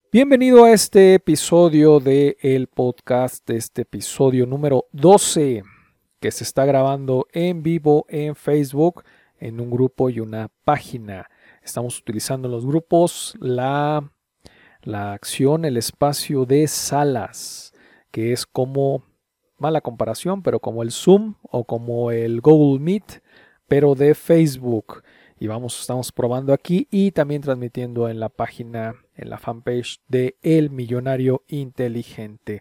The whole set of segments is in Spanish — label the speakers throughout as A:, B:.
A: Bienvenido a este episodio del podcast, este episodio número 12, que se está grabando en vivo en Facebook, en un grupo y una página. Estamos utilizando en los grupos la acción, el espacio de salas, que es como, mala comparación, pero como el Zoom o como el Google Meet, pero de Facebook. Y estamos probando aquí y también transmitiendo en la página, en la fanpage de El Millonario Inteligente.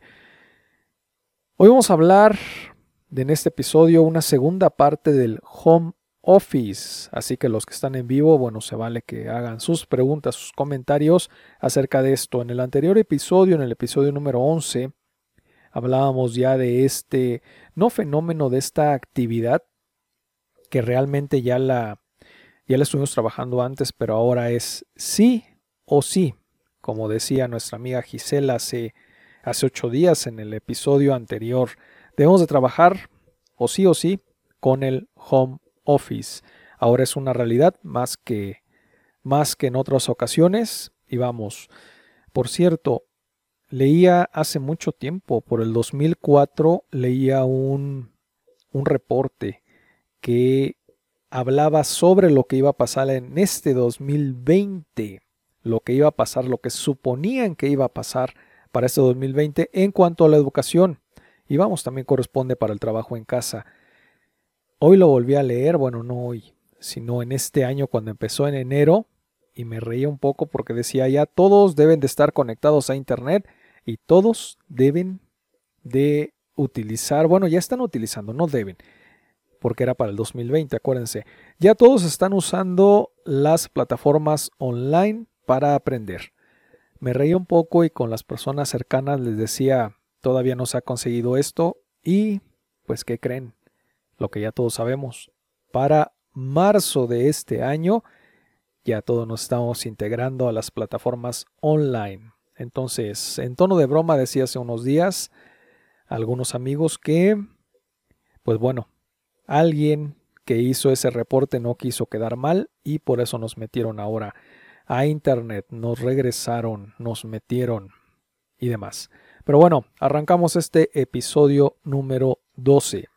A: Hoy vamos a hablar en este episodio una segunda parte del Home Office. Así que los que están en vivo, bueno, se vale que hagan sus preguntas, sus comentarios acerca de esto. En el anterior episodio, en el episodio número 11, hablábamos ya de este, no fenómeno, de esta actividad que realmente ya la estuvimos trabajando antes, pero ahora es sí o sí. Como decía nuestra amiga Gisela hace 8 días en el episodio anterior, debemos de trabajar o sí con el home office. Ahora es una realidad más que en otras ocasiones. Y vamos, por cierto, leía hace mucho tiempo, por el 2004, leía un reporte que hablaba sobre lo que iba a pasar en este 2020, lo que iba a pasar, lo que suponían que iba a pasar para este 2020 en cuanto a la educación. Y vamos, también corresponde para el trabajo en casa. Hoy lo volví a leer, bueno, no hoy, sino en este año cuando empezó en enero, y me reía un poco porque decía ya todos deben de estar conectados a internet y todos deben de utilizar, bueno, ya están utilizando, no deben, porque era para el 2020, acuérdense. Ya todos están usando las plataformas online para aprender. Me reí un poco y con las personas cercanas les decía, todavía no se ha conseguido esto y pues ¿qué creen? Lo que ya todos sabemos. Para marzo de este año ya todos nos estamos integrando a las plataformas online. Entonces, en tono de broma decía hace unos días a algunos amigos que, pues bueno, alguien que hizo ese reporte no quiso quedar mal y por eso nos metieron ahora a internet, nos regresaron, nos metieron y demás. Pero bueno, arrancamos este episodio número 12.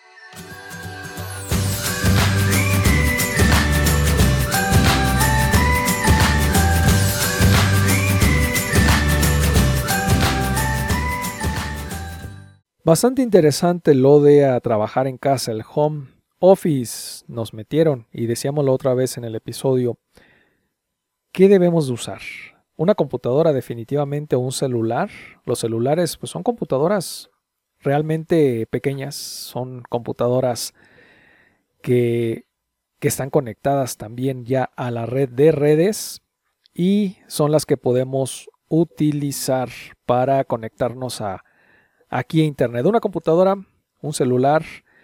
A: Bastante interesante lo de trabajar en casa, el home office. Nos metieron y decíamos la otra vez en el episodio, ¿qué debemos de usar? ¿Una computadora definitivamente o un celular? Los celulares pues son computadoras realmente pequeñas, son computadoras que, que están conectadas también ya a la red de redes y son las que podemos utilizar para conectarnos aquí a internet. Una computadora, un celular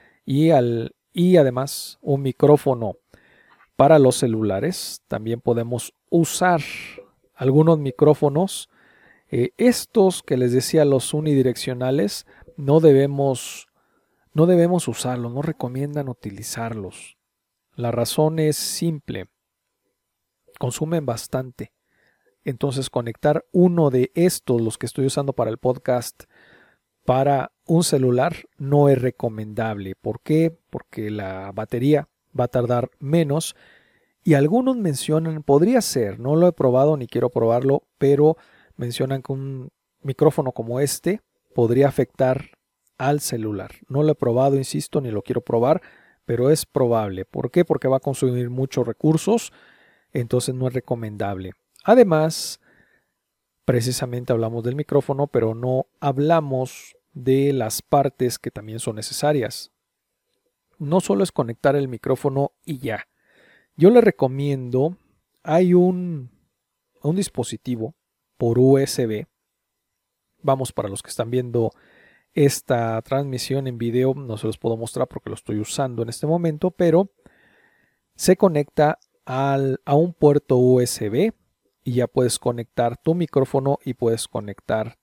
A: y además un micrófono para los celulares. También podemos usar algunos micrófonos. Estos que les decía, los unidireccionales, no debemos usarlos, no recomiendan utilizarlos. La razón es simple, consumen bastante. Entonces conectar uno de estos, los que estoy usando para el podcast, para un celular no es recomendable. ¿Por qué? Porque la batería va a tardar menos y algunos mencionan, podría ser, no lo he probado ni quiero probarlo, pero mencionan que un micrófono como este podría afectar al celular. No lo he probado, insisto, ni lo quiero probar, pero es probable. ¿Por qué? Porque va a consumir muchos recursos, entonces no es recomendable. Además, precisamente hablamos del micrófono, pero no hablamos de las partes que también son necesarias. No solo es conectar el micrófono y ya. Yo le recomiendo, hay un dispositivo por USB. Vamos, para los que están viendo esta transmisión en video, no se los puedo mostrar porque lo estoy usando en este momento, pero se conecta a un puerto USB y ya puedes conectar tu micrófono y puedes conectar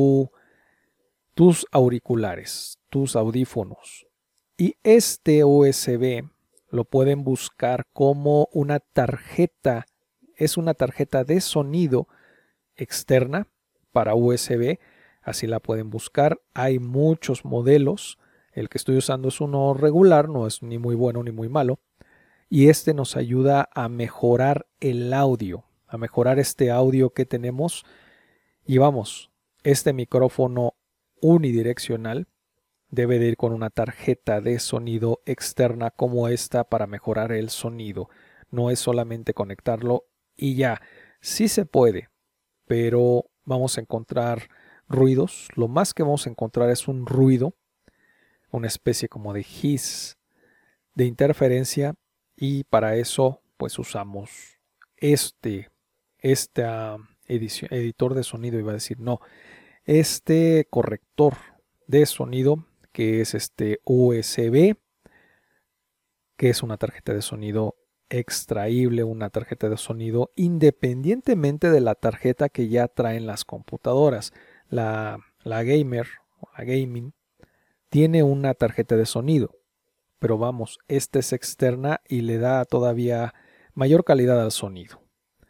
A: tus auriculares, tus audífonos. Y este USB lo pueden buscar como una tarjeta, es una tarjeta de sonido externa para USB. Así la pueden buscar. Hay muchos modelos. El que estoy usando es uno regular, no es ni muy bueno ni muy malo. Y este nos ayuda a mejorar el audio, a mejorar este audio que tenemos. Y vamos, este micrófono unidireccional debe de ir con una tarjeta de sonido externa como esta para mejorar el sonido. No es solamente conectarlo y ya. Sí se puede, pero vamos a encontrar ruidos. Lo más que vamos a encontrar es un ruido, una especie como de hiss, de interferencia, y para eso pues usamos editor de sonido, iba a decir, no, este corrector de sonido que es este USB, que es una tarjeta de sonido extraíble, una tarjeta de sonido independientemente de la tarjeta que ya traen las computadoras. La gamer o la gaming tiene una tarjeta de sonido, pero vamos, esta es externa y le da todavía mayor calidad al sonido.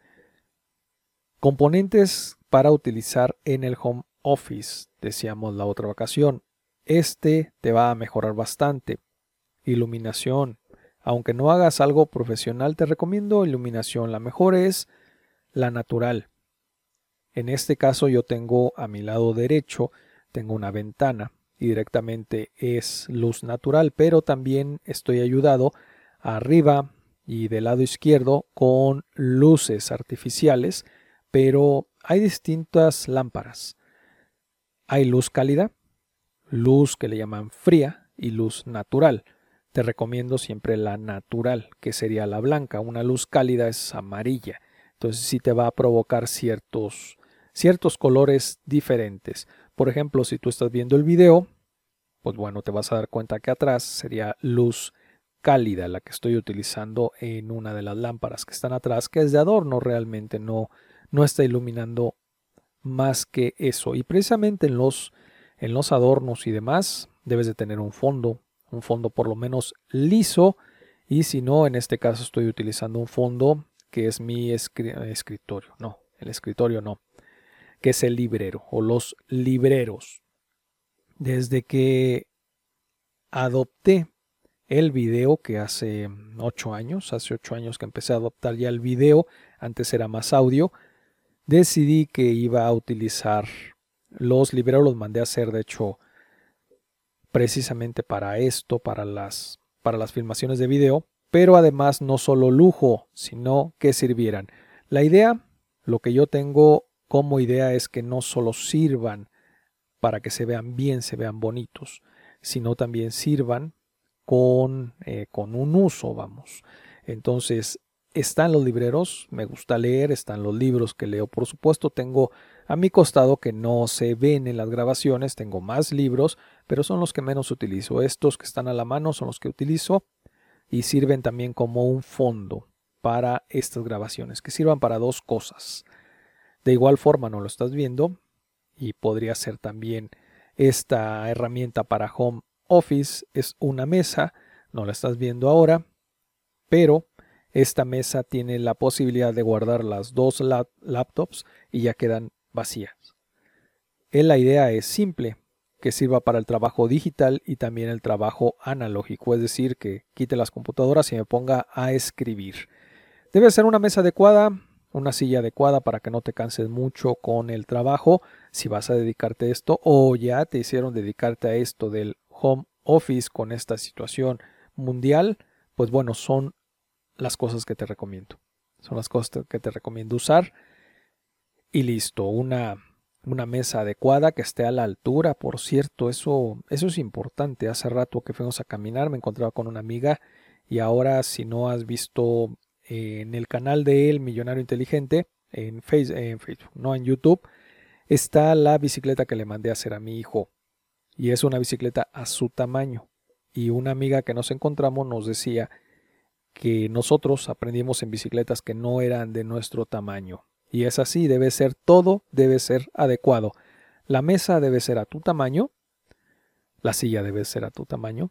A: Componentes para utilizar en el home office, decíamos la otra ocasión. Este te va a mejorar bastante. Iluminación. Aunque no hagas algo profesional, te recomiendo iluminación. La mejor es la natural. En este caso yo tengo a mi lado derecho, tengo una ventana y directamente es luz natural, pero también estoy ayudado arriba y del lado izquierdo con luces artificiales, pero hay distintas lámparas. Hay luz cálida, luz que le llaman fría y luz natural. Te recomiendo siempre la natural, que sería la blanca. Una luz cálida es amarilla. Entonces sí te va a provocar ciertos colores diferentes. Por ejemplo, si tú estás viendo el video, pues bueno, te vas a dar cuenta que atrás sería luz cálida, la que estoy utilizando en una de las lámparas que están atrás, que es de adorno, realmente no está iluminando más que eso. Y precisamente en los adornos y demás debes de tener un fondo por lo menos liso, y si no, en este caso estoy utilizando un fondo que es mi escritorio, no, el escritorio no, que es el librero o los libreros. Desde que adopté el video, que hace 8 años que empecé a adoptar ya el video, antes era más audio, decidí que iba a utilizar los libreros, los mandé a hacer de hecho precisamente para esto, para las filmaciones de video, pero además no solo lujo, sino que sirvieran. La idea, lo que yo tengo como idea es que no solo sirvan para que se vean bien, se vean bonitos, sino también sirvan con un uso, vamos. Entonces, están los libreros, me gusta leer, están los libros que leo, por supuesto, tengo a mi costado que no se ven en las grabaciones, tengo más libros, pero son los que menos utilizo. Estos que están a la mano son los que utilizo y sirven también como un fondo para estas grabaciones, que sirvan para dos cosas. De igual forma, no lo estás viendo, y podría ser también esta herramienta para home office, es una mesa, no la estás viendo ahora, pero esta mesa tiene la posibilidad de guardar las dos laptops y ya quedan vacías. La idea es simple, que sirva para el trabajo digital y también el trabajo analógico, es decir, que quite las computadoras y me ponga a escribir. Debe ser una mesa adecuada, una silla adecuada para que no te canses mucho con el trabajo si vas a dedicarte a esto, o ya te hicieron dedicarte a esto del home office con esta situación mundial. Pues bueno, son las cosas que te recomiendo. Son las cosas que te recomiendo usar. Y listo, una mesa adecuada que esté a la altura. Por cierto, eso es importante. Hace rato que fuimos a caminar, me encontraba con una amiga, y ahora, si no has visto en el canal de El Millonario Inteligente, en Facebook, no, en YouTube, está la bicicleta que le mandé a hacer a mi hijo. Y es una bicicleta a su tamaño. Y una amiga que nos encontramos nos decía que nosotros aprendimos en bicicletas que no eran de nuestro tamaño. Y es así, todo debe ser adecuado. La mesa debe ser a tu tamaño, la silla debe ser a tu tamaño,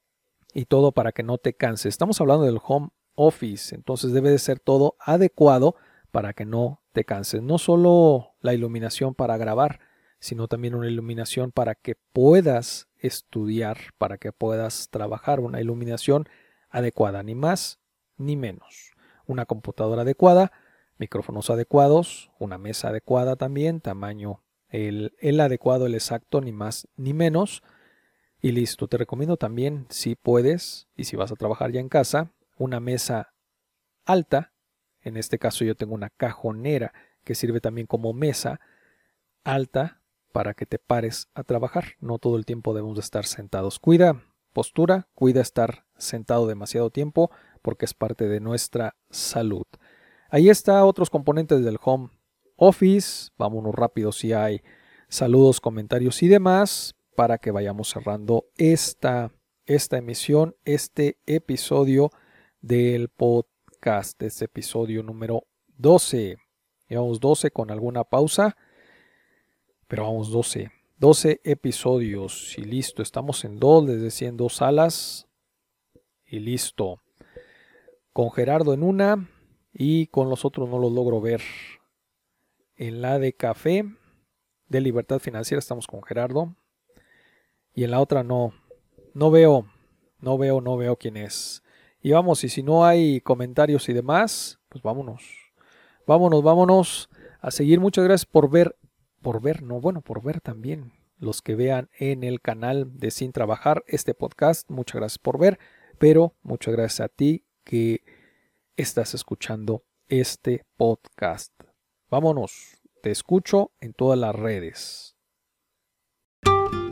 A: y todo para que no te canses. Estamos hablando del home office, entonces debe de ser todo adecuado para que no te canses. No solo la iluminación para grabar, sino también una iluminación para que puedas estudiar, para que puedas trabajar, una iluminación adecuada, ni más ni menos. Una computadora adecuada, micrófonos adecuados, una mesa adecuada también, tamaño el adecuado, el exacto, ni más ni menos. Y listo, te recomiendo también, si puedes, y si vas a trabajar ya en casa, una mesa alta. En este caso yo tengo una cajonera que sirve también como mesa alta para que te pares a trabajar. No todo el tiempo debemos de estar sentados. Cuida postura, cuida estar sentado demasiado tiempo porque es parte de nuestra salud. Ahí está otros componentes del home office. Vámonos rápido si hay saludos, comentarios y demás para que vayamos cerrando esta emisión, este episodio del podcast, este episodio número 12. Llevamos 12 con alguna pausa, pero vamos 12 episodios y listo. Estamos en 2, les decía, en 2 salas y listo. Con Gerardo en una y con los otros no los logro ver. En la de café de Libertad Financiera estamos con Gerardo y en la otra no veo quién es. Y vamos, y si no hay comentarios y demás, pues vámonos a seguir. Muchas gracias por ver también los que vean en el canal de Sin Trabajar este podcast. Muchas gracias por ver, pero muchas gracias a ti que estás escuchando este podcast. Vámonos, te escucho en todas las redes.